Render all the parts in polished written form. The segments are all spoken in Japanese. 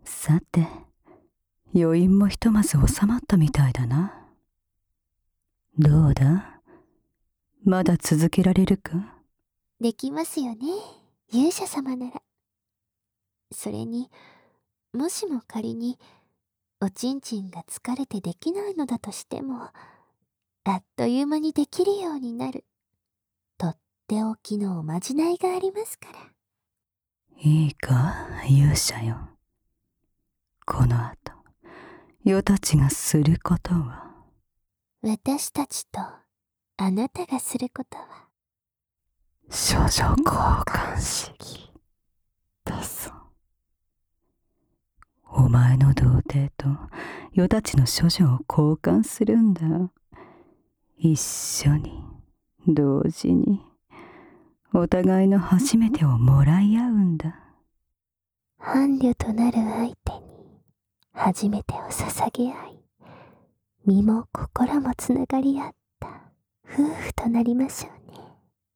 さて、余韻もひとまず収まったみたいだな。どうだ？まだ続けられるか？ できますよね、勇者様なら。それに、もしも仮に、おちんちんが疲れてできないのだとしても、あっという間にできるようになる、とっておきのおまじないがありますから。 いいか、勇者よ。この後、余たちがすることは、 私たちとあなたがすることは、 処女交換式だぞ。お前の童貞と余たちの処女を交換するんだ。一緒に、同時に、お互いの初めてをもらい合うんだ。 伴侶となる相手に初めてを捧げ合い、身も心もつながり合った夫婦となりましょうね。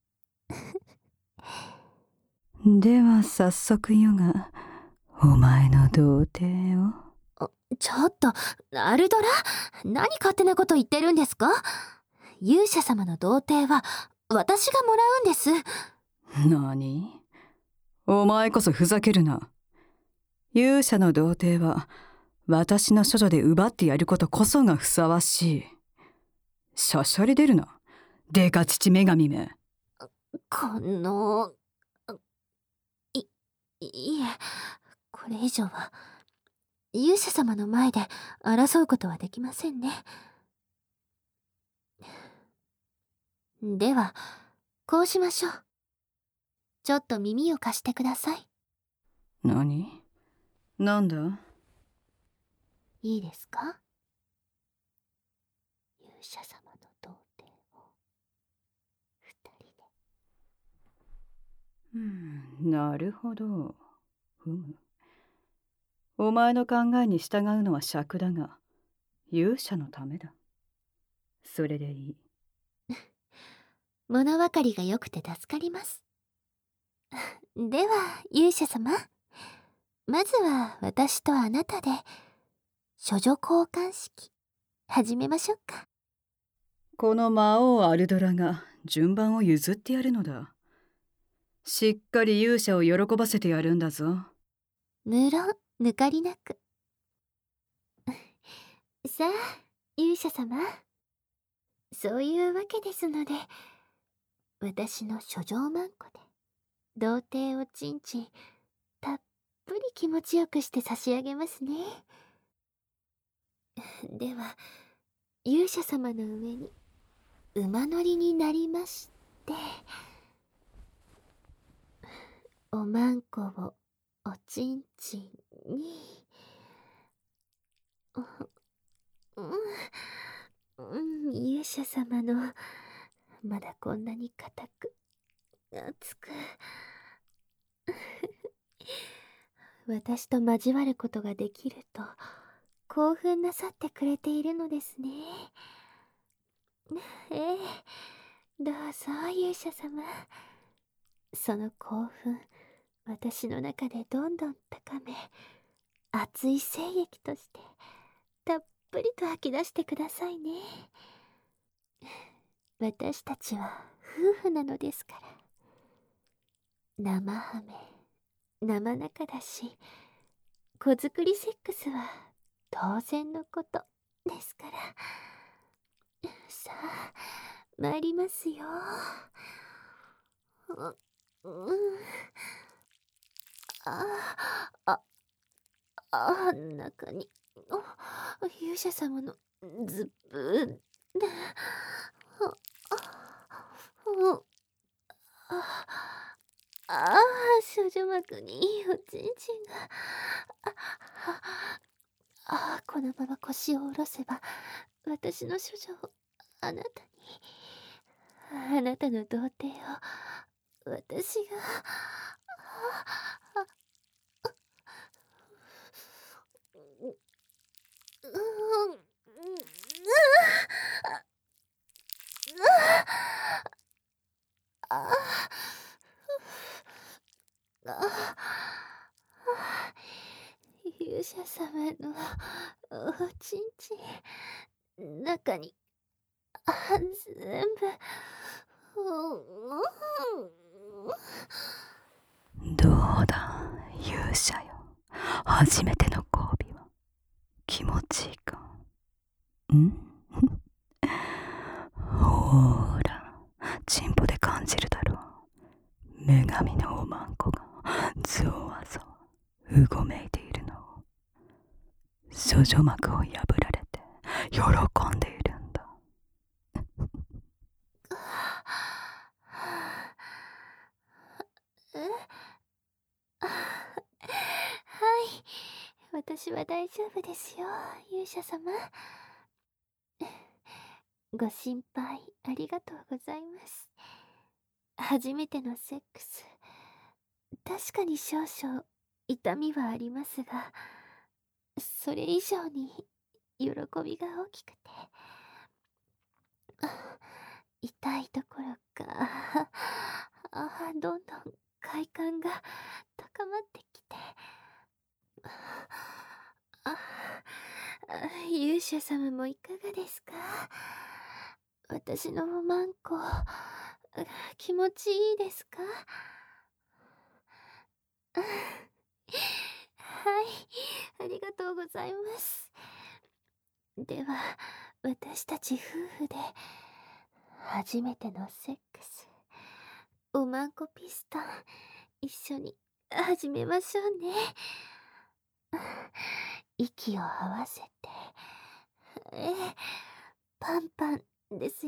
では早速よが、お前の童貞を。 ちょっと、アルドラ、何勝手なこと言ってるんですか？勇者様の童貞は私がもらうんです。 何？お前こそふざけるな。勇者の童貞は私の処女で奪ってやることこそがふさわしい。しゃしゃり出るな、デカ父女神め。 この、いいえ、これ以上は勇者様の前で争うことはできませんね。ではこうしましょう。ちょっと耳を貸してください。 何？なんだ？ いいですか？勇者様の童貞を二人で。 なるほど。ふむ。お前の考えに従うのは尺だが、勇者のためだ。それでいい。 物分かりが良くて助かります。では勇者様、まずは私とあなたで処女交換式始めましょうか。 この魔王アルドラが順番を譲ってやるのだ。しっかり勇者を喜ばせてやるんだぞ。 無論抜かりなく。さあ勇者様、そういうわけですので、私の書状マンコで童貞おちんちんたっぷり気持ちよくして差し上げますね。では勇者様の上に馬乗りになりまして、おまんこをおちんちんに、勇者様のまだこんなに固く熱く私と交わることができると興奮なさってくれているのですね。ええ、どうぞ勇者様。その興奮、私の中でどんどん高め、熱い精液としてたっぷりと吐き出してくださいね。私たちは夫婦なのですから。生ハメ、生中だし、子作りセックスは当然のことですから。さあ参りますよ。あああ、中に勇者様のズップ少女膜におちんちんが。このまま腰を下ろせば私の処女をあなたに、あなたの童貞を私が。 勇者様のおちんちん、中に全部。 どうだ勇者よ、初めての交尾は気持ちいいか？ほーら、チンポで感じるだろう。女神のおまんこがゾワゾワうごめいているのを。処女膜を破られて喜んでいるんだ。 はい、私は大丈夫ですよ、勇者様。ご心配ありがとうございます。初めてのセックス、確かに少々痛みはありますが、それ以上に喜びが大きくて、痛いどころか、どんどん快感が高まってきて、勇者様もいかがですか？私のおまんこ、気持ちいいですか？はい、ありがとうございます。では、私たち夫婦で、初めてのセックス、おまんこピストン、一緒に始めましょうね。息を合わせて、パンパンですよ。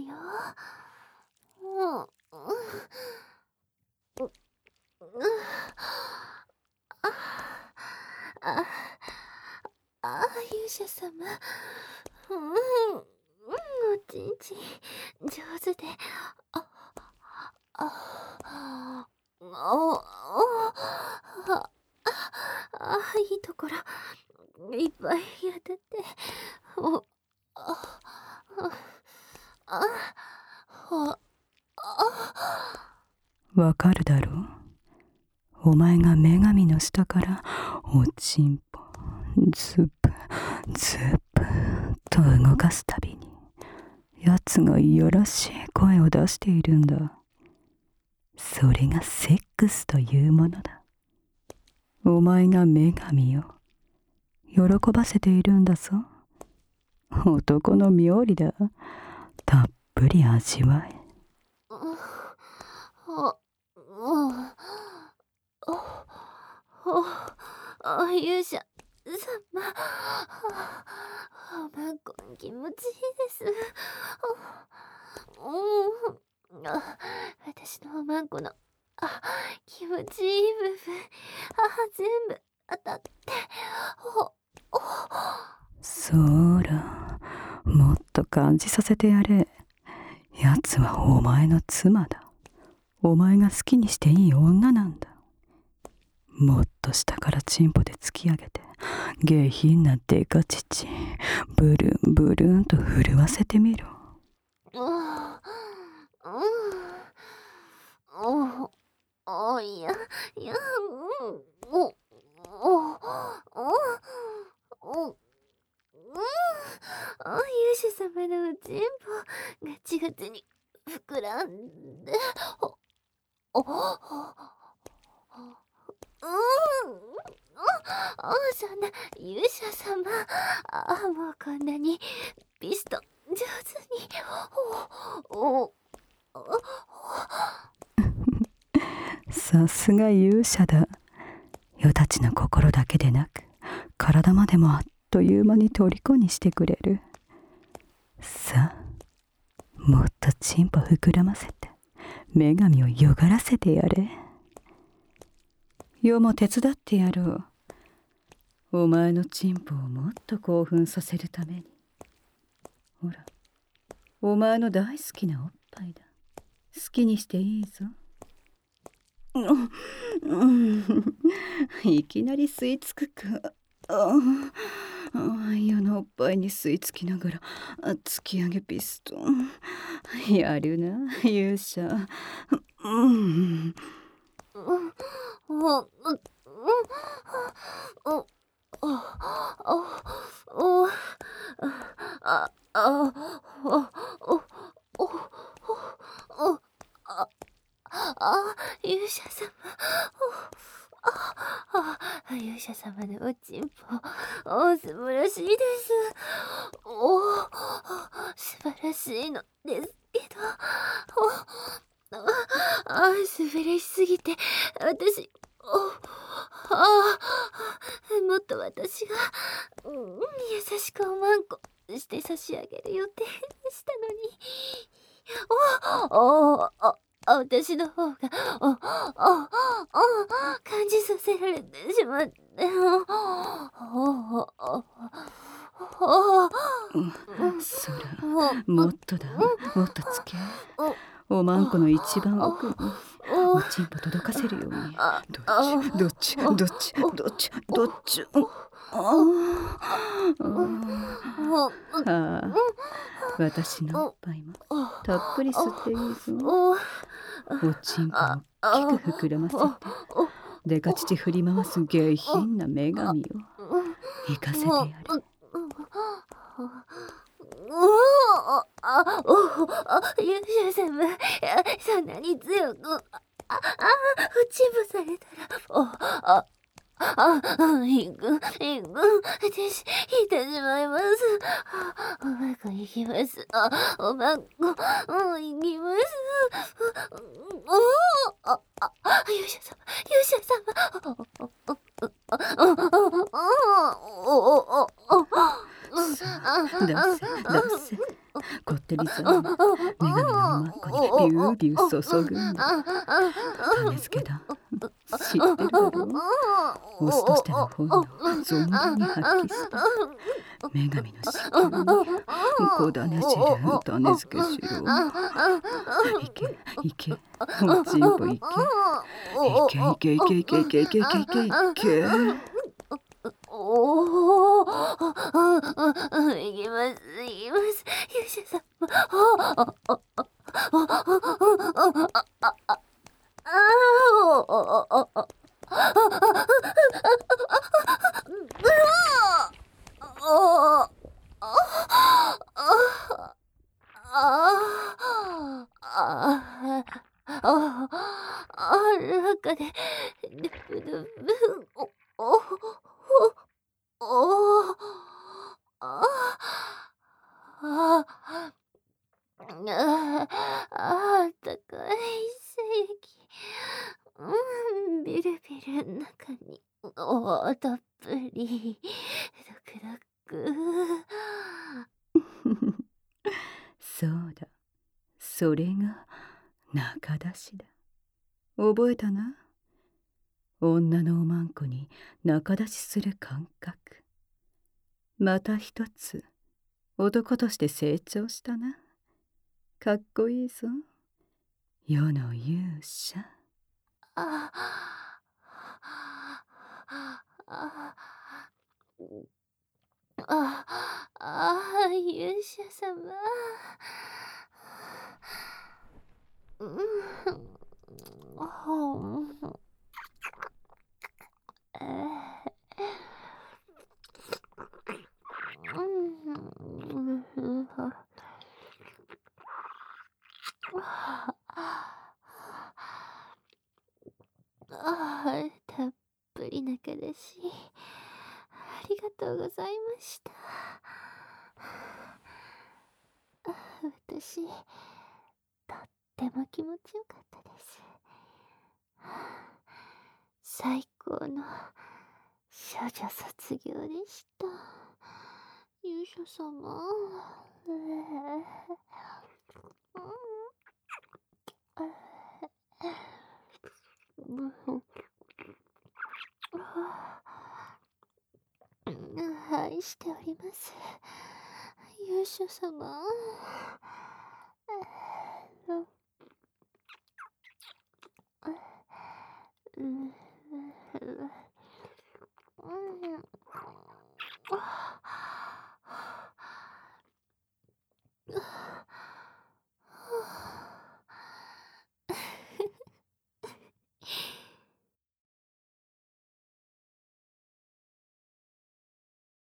ああ、勇者様。おちんちん、上手で。いいところ、いっぱい当たって。お、あ、あ、あ、 わかるだろう。お前が女神の下からおちんぽズブズブと動かすたびに、やつがいやらしい声を出しているんだ。それがセックスというものだ。お前が女神を喜ばせているんだぞ。男の妙理だ。たっぷり味わえ。 勇者様、おまんこ気持ちいいです。私のおまんこの気持ちいい部分、全部当たって。 そら、もっと感じさせてやれ。やつはお前の妻だ。お前が好きにしていい女なんだ。もっと下からチンポで突き上げて、下品なデカ乳、ブルンブルンと震わせてみろ。 いや、勇者様のおちんぽ、ガチガチに膨らんで、そんな勇者様、もうこんなにピスト上手に。 さすが勇者だ。世たちの心だけでなく、体までもあっという間に虜にしてくれる。さあ、もっとチンポ膨らませて、女神をよがらせてやれ。世も手伝ってやろう。お前のチンポをもっと興奮させるために。ほら、お前の大好きなおっぱいだ。好きにしていいぞ。いきなり吸い付くか。世のおっぱいに吸い付きながら突き上げピストン。やるな勇者。 あ、お、お、お、あ、勇者様。勇者様のおちんぽ、素晴らしいです。素晴らしいのですけど、滑りしすぎて、私、もっと私が、優しくおまんこして差し上げる予定でしたのに。私の方が、感じさせられてしまって、 そら、もっとだ、もっとつけ。おまんこの一番奥におちんぽ届かせるように。どっち私のおっぱいもたっぷり吸っていいぞ。おちんぽを大きく膨らませてデカ乳振り回す下品な女神を行かせてやる。 勇者様、そんなに強く、打ちぶされたら、行く、私、行ってしまいます。おまんこ行きます。おまんこ、行きます。勇者様、 出せ。こってりさん、女神のおまんこにビュービュー注ぐんだ。種付けだ。知ってるだろう。オスとしての本能を存分に発揮して女神のしっかりこだね汁種付けしろ。いけおちんぽいけ。いけ。 行きます。勇者様。中で、ルブルブ、あったかい精液。ビルビル中に、たっぷり、ドクドク。 そうだ、それが中出しだ。覚えたな。女のおまんこに中出しする感覚。また一つ男として成長したな。かっこいいぞ、世の勇者。 勇者様。たっぷり中だし、ありがとうございました。私、とっても気持ちよかったです。最高の少女卒業でした。勇者様。愛しております。勇者様。